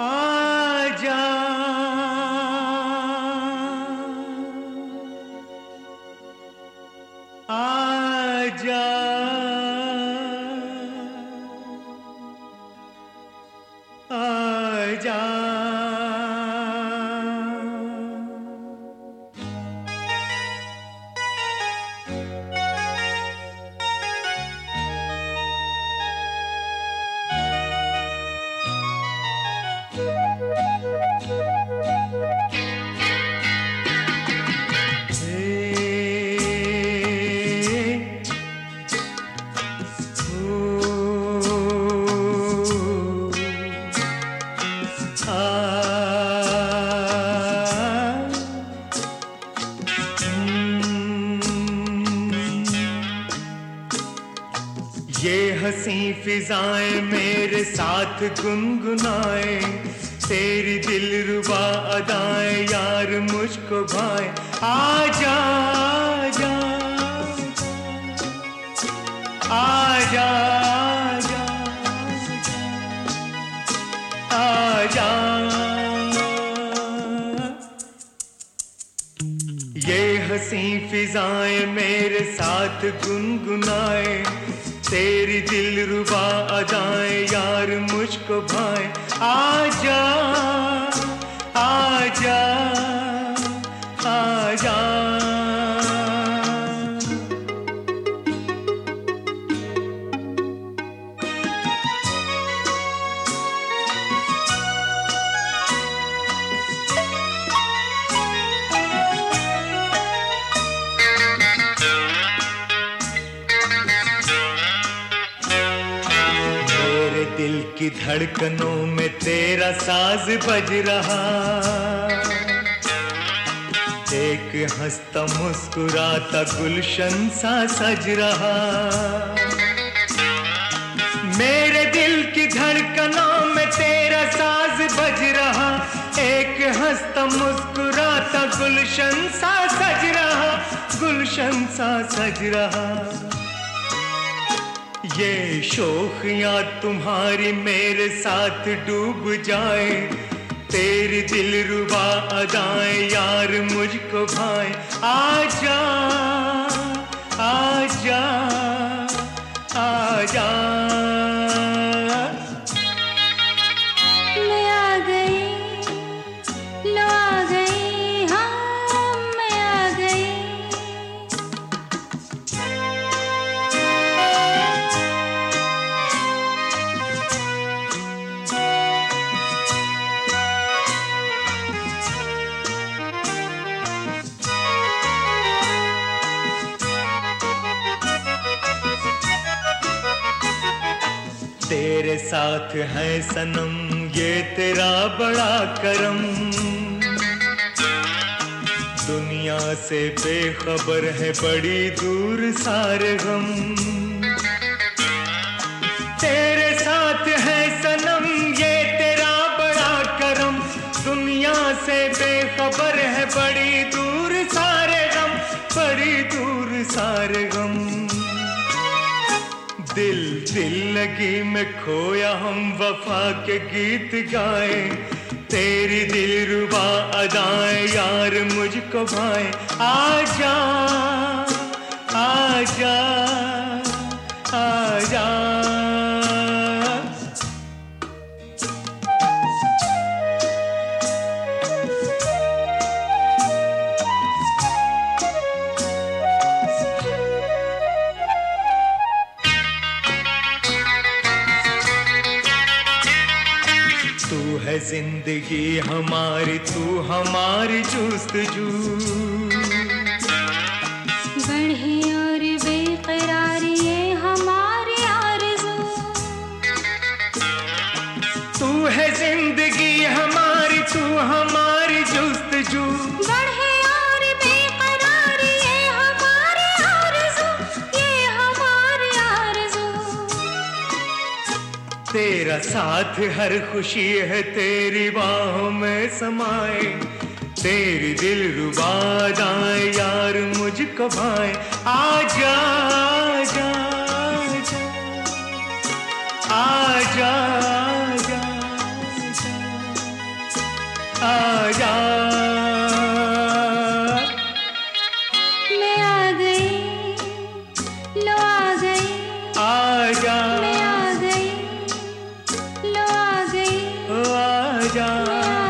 आजा आजा आजा ये हंसी फिजाएं मेरे साथ गुनगुनाए, तेरी दिलरुबा अदाएं यार मुझको भाए। आजा आजा आजा आजा आजा। ये हंसी फिजाएं मेरे साथ गुनगुनाए, तेरी दिलरुबा अदाएं यार मुझको भाए। आजा आजा आजा। दिल की धड़कनों में तेरा साज बज रहा, एक हंसता मुस्कुराता गुलशन सा सज रहा। मेरे दिल की धड़कनों में तेरा साज बज रहा, एक हंसता मुस्कुराता गुलशन सा सज रहा, गुलशन सा सज रहा। ये शोखियाँ तुम्हारी मेरे साथ डूब जाए, तेरी दिलरुबा अदाएं यार मुझको भाए। आजा आजा आजा। मैं आ गई, लो आ गई, हाँ मैं आ गई। तेरे साथ है सनम ये तेरा बड़ा करम, दुनिया से बेखबर है बड़ी दूर सारे गम। तेरे साथ है सनम ये तेरा बड़ा करम, दुनिया से बेखबर है बड़ी दूर सारे गम, बड़ी दूर सारे गम। दिल दिल लगी में खोया हम वफा के गीत गाए, तेरी दिलरुबा अदाएं यार मुझको भाए। आजा आजा आजा। तू है जिंदगी हमारी, तू हमारी जुस्तजू, बढ़े और बेकरार ये हमारी आरज़ू। तू है जिंदगी हमारी, तू हमारी जुस्तजू, बढ़े और बेकरार ये हमारी आरज़ू, ये हमारी आरज़ू। तेरा साथ हर खुशी है तेरी बाहों में समाए, तेरी दिलरुबा अदाएं यार मुझको भाए। आजा आजा आजा आजा आजा। जा।